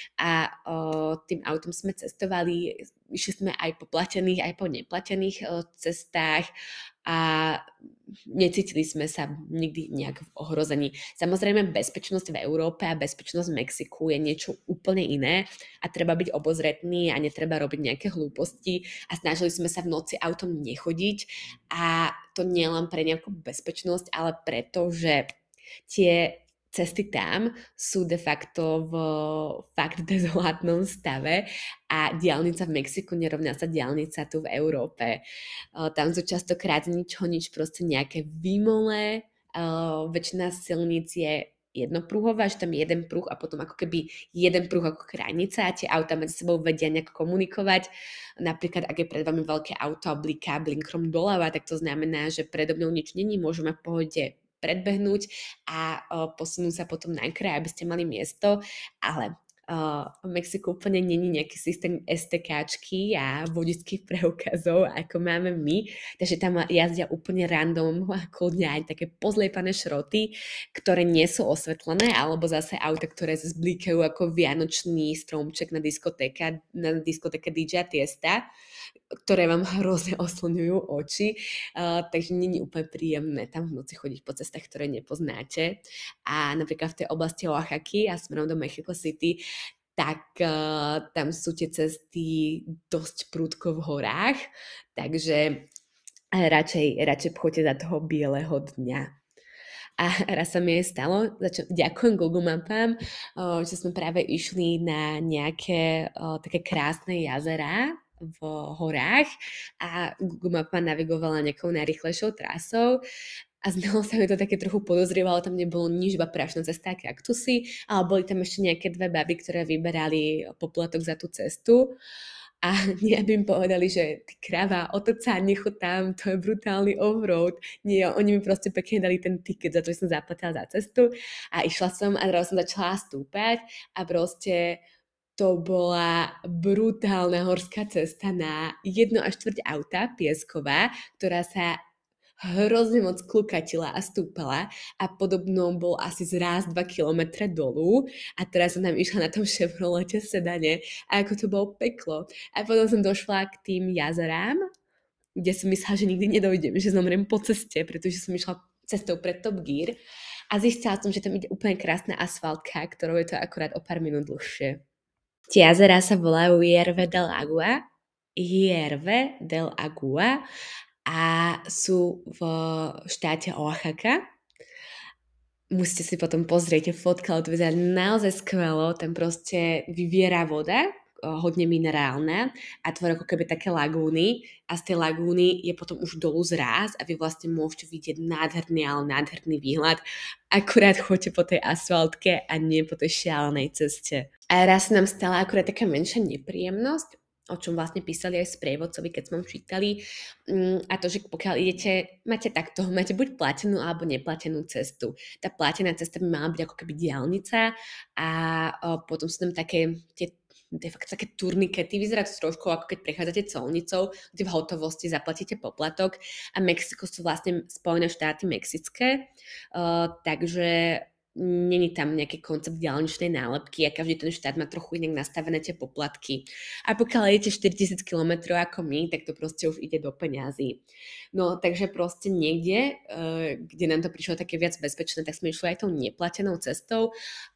A uh, tým autom sme cestovali, išli sme aj po platených, aj po neplatených uh, cestách a necítili sme sa nikdy nejak v ohrození. Samozrejme, bezpečnosť v Európe a bezpečnosť v Mexiku je niečo úplne iné a treba byť obozretný a netreba robiť nejaké hlúposti a snažili sme sa v noci autom nechodiť a to nielen pre nejakú bezpečnosť, ale preto, že tie cesty tam sú de facto v fakt dezolátnom stave a diaľnica v Mexiku nerovná sa diaľnica tu v Európe. Tam sú častokrát ničho nič, proste nejaké výmole, väčšina silníc je jednopruhová, že tam je jeden pruh a potom ako keby jeden pruh ako krajnica a tie auta medzi sebou vedia nejak komunikovať. Napríklad, ak je pred vami veľké auto a bliká blinkrom doľava, tak to znamená, že predo mnou nič není, môžeme v pohode predbehnúť a uh, posunúť sa potom na kraj, aby ste mali miesto, ale uh, v Mexiku úplne není nejaký systém STKčky a vodičských preukazov, ako máme my, takže tam jazdia úplne random, kľudne aj také pozliepané šroty, ktoré nie sú osvetlené, alebo zase auta, ktoré sa zblíkajú ako vianočný stromček na diskotéke, na diskotéke dý džej Tiesta, ktoré vám hrozne oslňujú oči, uh, takže nie je úplne príjemné tam v noci chodiť po cestách, ktoré nepoznáte. A napríklad v tej oblasti Oaxaky a smerom do Mexico City, tak uh, tam sú tie cesty dosť prudko v horách, takže radšej, radšej poďte za toho bieleho dňa. A raz sa mi je stalo, začo, ďakujem Google Mapám, uh, že sme práve išli na nejaké uh, také krásne jazerá v horách a Google Map ma navigovala nejakou najrýchlejšou trasou a znalo sa mi to také trochu podozrivé, ale tam nebolo nič, iba prašná cesta a kaktusy, ale boli tam ešte nejaké dve baby, ktoré vyberali poplatok za tú cestu a nie, aby im povedali, že ty kráva, otoč sa, nechod tam, to je brutálny off-road. Nie, oni mi proste pekne dali ten ticket za to, že som zaplatila za cestu a išla som a teraz som začala stúpať a proste to bola brutálna horská cesta na jedno až štvrť auta piesková, ktorá sa hrozne moc klukatila a stúpala a podobno bol asi zráz dva kilometre dolu a teraz som tam išla na tom Chevrolete sedane a ako to bolo peklo. A potom som došla k tým jazerám, kde som myslela, že nikdy nedojdem, že zomriem po ceste, pretože som išla cestou pre Top Gear a zistila som, že tam ide úplne krásna asfaltka, ktorou je to akurát o pár minút dlhšie. Tie jazerá sa volajú Hierve del Agua, Hierve del Agua a sú v štáte Oaxaca. Musíte si potom pozrieť tie fotky, ale to vyzerá naozaj skvelo, tam proste vyviera voda, hodne minerálna a tvorí ako keby také lagúny a z tej lagúny je potom už dolu zráz a vy vlastne môžete vidieť nádherný, ale nádherný výhľad. Akurát choďte po tej asfaltke a nie po tej šialenej ceste. A raz nám stala akurát taká menšia nepríjemnosť, o čom vlastne písali aj sprievodcovi, keď sme čítali. A to, že pokiaľ idete, máte takto, máte buď platenú alebo neplatenú cestu. Tá platená cesta by mala byť ako keby diaľnica a potom sú tam také tie de facto také turnikety, vyzerá to trošku ako keď prechádzate colnicou, kde v hotovosti zaplatíte poplatok a Mexiko sú vlastne Spojené štáty mexické, uh, takže není tam nejaký koncept diaľničnej nálepky a každý ten štát má trochu inak nastavené tie poplatky. A pokiaľ idete štyritisíc kilometrov ako my, tak to proste už ide do peňazí. No, takže proste niekde, kde nám to prišlo také viac bezpečné, tak sme išli aj tou neplatenou cestou,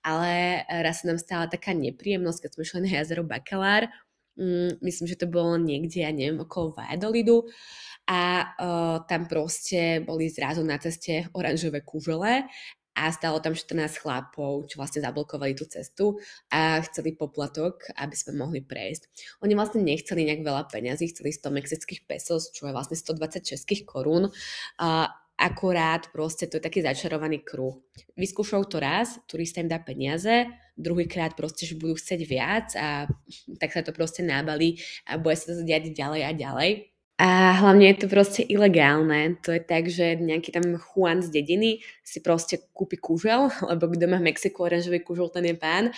ale raz sa nám stala taká nepríjemnosť, keď sme išli na jazero Bacalar. Myslím, že to bolo niekde, ja neviem, okolo Valladolidu a uh, tam proste boli zrazu na ceste oranžové kužele a stalo tam štrnásť chlapov, čo vlastne zablokovali tú cestu a chceli poplatok, aby sme mohli prejsť. Oni vlastne nechceli nejak veľa peňazí, chceli sto mexických pesos, čo je vlastne stodvadsať českých korún. A akurát proste to je taký začarovaný kruh. Vyskúšajú to raz, turista im dá peniaze, druhýkrát proste, že budú chcieť viac a tak sa to proste nábalí a bude sa to diať ďalej a ďalej. A hlavne je to proste ilegálne. To je tak, že nejaký tam Juan z dediny si proste kúpi kužel, lebo kto má v Mexiku oranžový kužel, ten je pán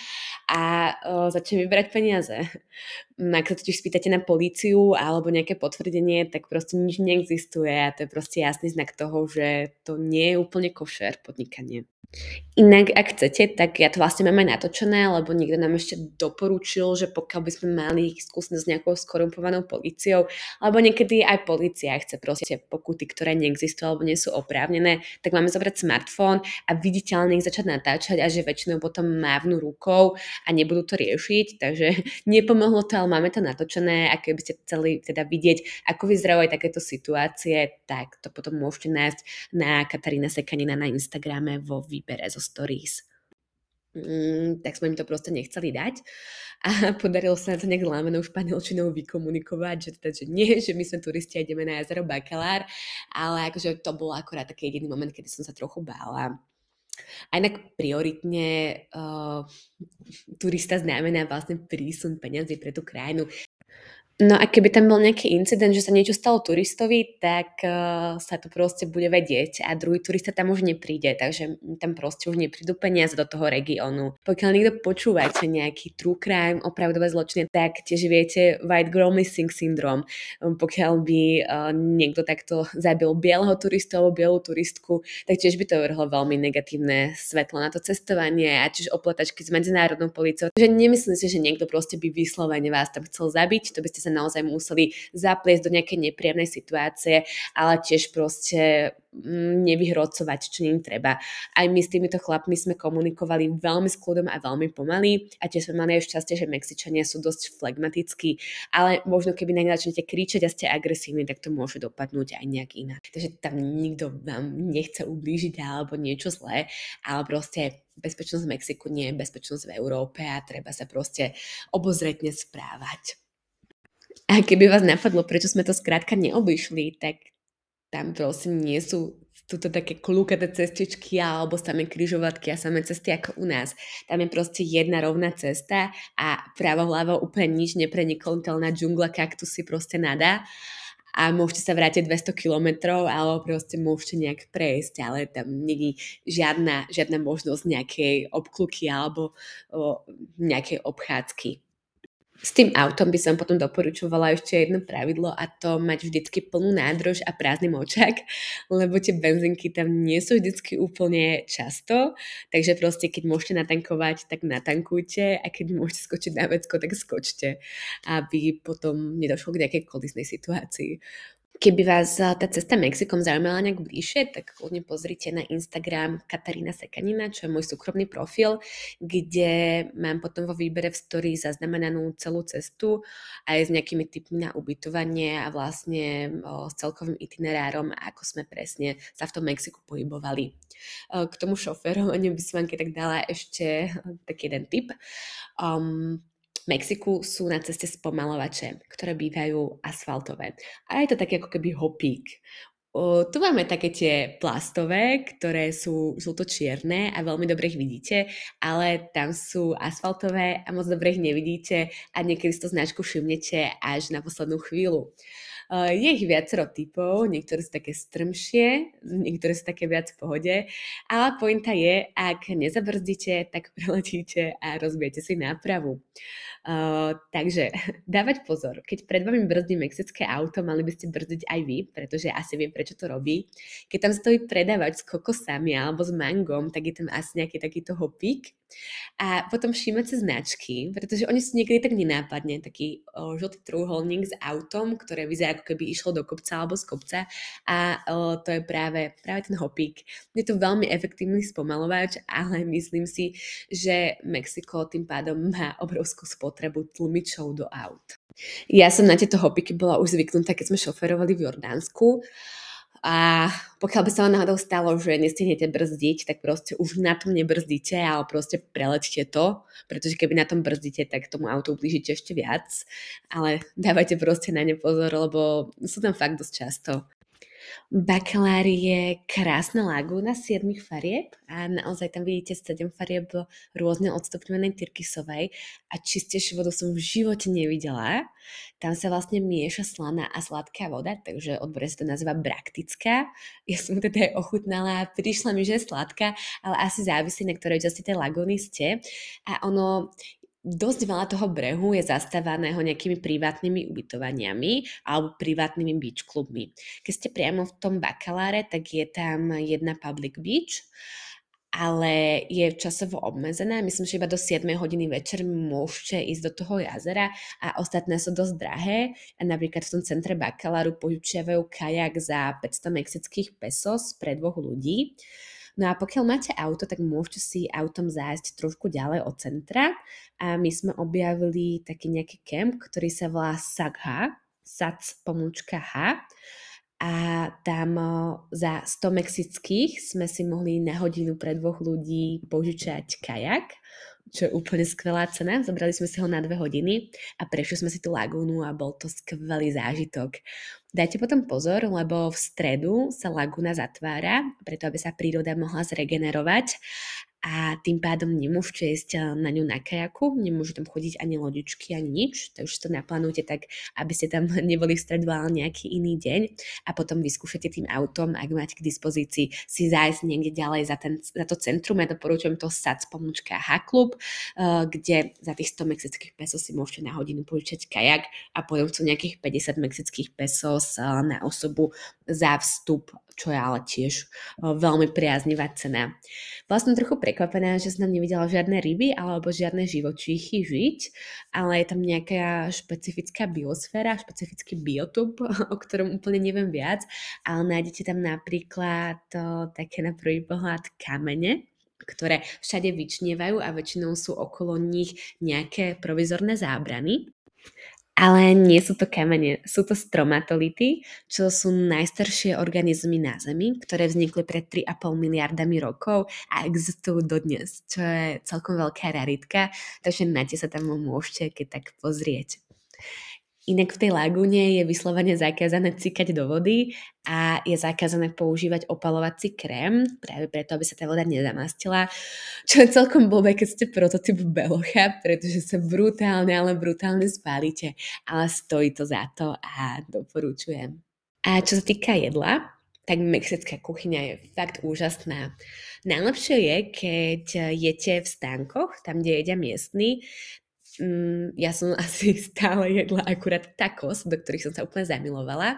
a o, začne vybrať peniaze. Ak sa totiž spýtate na políciu alebo nejaké potvrdenie, tak proste nič neexistuje a to je proste jasný znak toho, že to nie je úplne košer podnikanie. Inak, ak chcete, tak ja to vlastne mám aj natočené, lebo niekto nám ešte doporučil, že pokiaľ by sme mali skúsenosť s nejakou skorumpovanou políciou, alebo niekedy aj polícia chce proste pokuty, ktoré neexistujú alebo nie sú oprávnené, tak máme zobrať smartfón a viditeľne ich začať natáčať a že väčšinou potom mávnu rukou a nebudú to riešiť, takže nepomohlo to, ale máme to natočené a keby ste chceli teda vidieť, ako vyzerajú aj takéto situácie, tak to potom môžete nájsť na Katarína Sekanina na Instagrame vo výbere zo stories. Mm, tak sme im to proste nechceli dať a podarilo sa na to nejak lámenou španielčinou vykomunikovať, že teda, že nie, že my sme turisti a ideme na jazero Bacalar, ale akože to bol akorát taký jediný moment, kedy som sa trochu bála. A inak prioritne uh, turista znamená vlastne prísun peňazí pre tú krajinu. No a keby tam bol nejaký incident, že sa niečo stalo turistovi, tak uh, sa to proste bude vedieť a druhý turista tam už nepríde, takže tam proste už neprídu peniaze do toho regiónu. Pokiaľ niekto počúvate nejaký true crime, opravdové zločiny, tak tiež viete white girl missing syndrome. Um, pokiaľ by uh, niekto takto zabil bieleho turistu alebo bielú turistku, tak tiež by to vrhlo veľmi negatívne svetlo na to cestovanie a tiež oplatačky s medzinárodnou políciou. Takže nemyslím si, že niekto proste by vyslovene vás tam chcel zabiť, to by ste sa naozaj museli zapliesť do nejakej nepríjemnej situácie, ale tiež proste nevyhrocovať, čo im treba. Aj my s týmito chlapmi sme komunikovali veľmi s kľudom a veľmi pomaly a tiež sme mali aj šťastie, že Mexičania sú dosť flegmatickí, ale možno keby na ne začnete kričať a ste agresívni, tak to môže dopadnúť aj nejak inak. Takže tam nikto vám nechce ublížiť alebo niečo zlé, ale proste bezpečnosť v Mexiku nie je bezpečnosť v Európe a treba sa proste obozretne správať. A keby vás napadlo, prečo sme to skrátka neobyšli, tak tam prosím nie sú v tuto také kľúkaté cestičky alebo samé križovatky a samé cesty ako u nás. Tam je proste jedna rovná cesta a pravo vľavo úplne nič, nepreniknutelná džungla, kaktusy proste nada a môžete sa vrátiť dvesto kilometrov alebo proste môžete nejak prejsť, ale tam není žiadna, žiadna možnosť nejakej obkluky alebo o, nejakej obchádzky. S tým autom by som potom doporučovala ešte jedno pravidlo a to mať vždycky plnú nádrž a prázdny močák, lebo tie benzínky tam nie sú vždycky úplne často, takže proste keď môžete natankovať, tak natankujte a keď môžete skočiť na vecko, tak skočte, aby potom nedošlo k nejakej koliznej situácii. Keby vás tá cesta Mexikom zaujímala nejak bližšie, tak kľudne pozrite na Instagram Katarína Sekanina, čo je môj súkromný profil, kde mám potom vo výbere v story zaznamenanú celú cestu aj s nejakými tipmi na ubytovanie a vlastne o, s celkovým itinerárom, ako sme presne sa v tom Mexiku pohybovali. K tomu šoférovaniu by som vám keď tak dala ešte taký jeden tip. Um, V Mexiku sú na ceste spomalovače, ktoré bývajú asfaltové. A je to také ako keby hopík. O, tu máme také tie plastové, ktoré sú žlto čierne a veľmi dobre ich vidíte, ale tam sú asfaltové a moc dobre ich nevidíte a niekedy si to značku všimnete až na poslednú chvíľu. Uh, je ich viacero typov, niektoré sú také strmšie, niektoré sú také viac v pohode, ale pointa je, ak nezabrzdíte, tak preletíte a rozbijete si nápravu. Uh, takže dávať pozor, keď pred vami brzdí mexické auto, mali by ste brzdiť aj vy, pretože asi viem, prečo to robí. Keď tam stojí predávač s kokosami alebo s mangom, tak je tam asi nejaký takýto hopík. A potom všímať sa značky, pretože oni sú niekedy tak nenápadne, taký o, žltý trojúholník s autom, ktoré vyzerá ako keby išlo do kopca alebo z kopca a o, to je práve, práve ten hopík. Je to veľmi efektívny spomalovač, ale myslím si, že Mexiko tým pádom má obrovskú spotrebu tlmičov do aut. Ja som na tieto hopíky bola už zvyknutá, keď sme šoferovali v Jordánsku. A pokiaľ by sa vám náhodou stalo, že nestihnete brzdiť, tak proste už na tom nebrzdíte, ale proste preleďte to, pretože keby na tom brzdíte, tak tomu autu ublížite ešte viac. Ale dávajte proste na ne pozor, lebo sú tam fakt dosť často. Bakalár je krásna lagúna siedmich farieb a naozaj tam vidíte sedem farieb rôzne odstupňovanej tyrkysovej a čistejšiu vodu som v živote nevidela. Tam sa vlastne mieša slaná a sladká voda, takže odborne sa to nazýva braktická. Ja som teda aj ochutnala, prišla mi, že je sladká, ale asi závisí, na ktorej časti tej lagúny ste. A ono... Dosť veľa toho brehu je zastávaného nejakými privátnymi ubytovaniami alebo privátnymi beach klubmi. Keď ste priamo v tom bakaláre, tak je tam jedna public beach, ale je časovo obmedzená. Myslím, že iba do siedmej hodiny večer môžete ísť do toho jazera a ostatné sú dosť drahé. A napríklad v tom centre bakaláru požičiavajú kajak za päťsto mexických pesos pre dvoch ľudí. No a pokiaľ máte auto, tak môžete si autom zájsť trošku ďalej od centra a my sme objavili taký nejaký kemp, ktorý sa volá Sagha, Sac pomôčka H a tam za sto mexických sme si mohli na hodinu pre dvoch ľudí požičať kajak, čo je úplne skvelá cena. Zobrali sme si ho na dve hodiny a prešli sme si tú lagúnu a bol to skvelý zážitok. Dajte potom pozor, lebo v stredu sa lagúna zatvára, preto aby sa príroda mohla zregenerovať a tým pádom nemôžete ísť na ňu na kajaku, nemôžu tam chodiť ani lodičky, ani nič, takže to naplánujte tak, aby ste tam neboli v stredu, ale nejaký iný deň a potom vyskúšate tým autom, ak máte k dispozícii, si zájsť niekde ďalej za, ten, za to centrum. Ja doporučujem to Sac pomôčka H-klub, kde za tých sto mexických pesos si môžete na hodinu požičať kajak a potom sú nejakých päťdesiat mexických pesos na osobu za vstup, čo je ale tiež veľmi priaznivá cena. Bola som trochu prekvapená, že som tam nevidela žiadne ryby alebo žiadne živočíchy žiť, ale je tam nejaká špecifická biosféra, špecifický biotop, o ktorom úplne neviem viac, ale nájdete tam napríklad to, také na prvý pohľad kamene, ktoré všade vyčnievajú a väčšinou sú okolo nich nejaké provizorné zábrany. Ale nie sú to kamene, sú to stromatolity, čo sú najstaršie organizmy na Zemi, ktoré vznikli pred tri a pol miliardami rokov a existujú dodnes, čo je celkom veľká raritka, takže na tie sa tam môžete keď tak pozrieť. Inak v tej lagúne je vyslovene zakázané cikať do vody a je zakázané používať opalovací krém, práve preto, aby sa tá voda nezamastila, čo je celkom blbé, keď ste prototyp belocha, pretože sa brutálne, ale brutálne spálite, ale stojí to za to a doporučujem. A čo sa týka jedla, tak mexická kuchyňa je fakt úžasná. Najlepšie je, keď jete v stánkoch, tam, kde jedia miestni. Mm, ja som asi stále jedla akurát tacos, do ktorých som sa úplne zamilovala.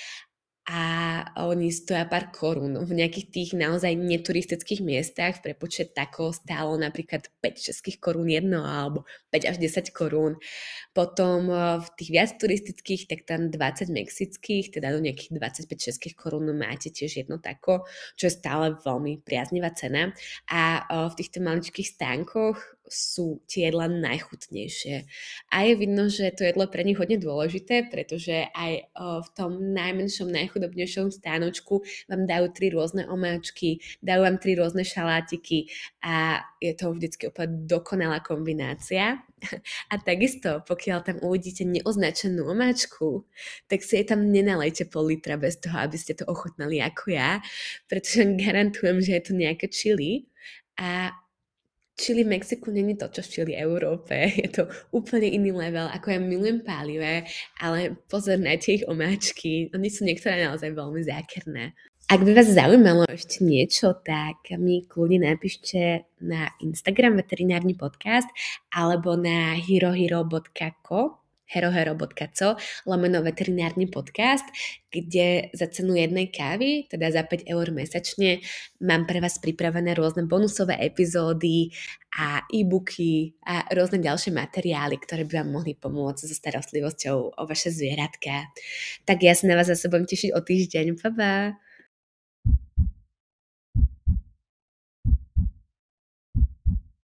A oni stoja pár korún. V nejakých tých naozaj neturistických miestach v prepočte taco stálo napríklad päť českých korún jedno alebo päť až desať korún. Potom v tých viac turistických, tak tam dvadsať mexických, teda do nejakých dvadsaťpäť českých korún máte tiež jedno taco, čo je stále veľmi priaznivá cena. A v týchto maličkých stánkoch sú tie jedla najchutnejšie. A je vidno, že to jedlo pre nich hodne dôležité, pretože aj v tom najmenšom, najchudobnejšom stánočku vám dajú tri rôzne omáčky, dajú vám tri rôzne šalátiky a je to vždycky úplne dokonalá kombinácia. A takisto, pokiaľ tam uvidíte neoznačenú omáčku, tak si jej tam nenalejte pol litra bez toho, aby ste to ochutnali ako ja, pretože garantujem, že je to nejaké chili a chili v Mexiku není to, čo v chili Európe. Je to úplne iný level, ako ja milujem pálivé, ale pozor na tie ich omáčky. Oni sú niektoré naozaj veľmi zákerné. Ak by vás zaujímalo ešte niečo, tak mi kľudne napíšte na Instagram veterinárny podcast alebo na herohero bodka co herohero bodka co lomeno veterinárny podcast, kde za cenu jednej kávy, teda za päť eur mesačne, mám pre vás pripravené rôzne bonusové epizódy a e-booky a rôzne ďalšie materiály, ktoré by vám mohli pomôcť so starostlivosťou o vaše zvieratka. Tak ja sa na vás zase budem tešiť o týždeň. Pa, pa!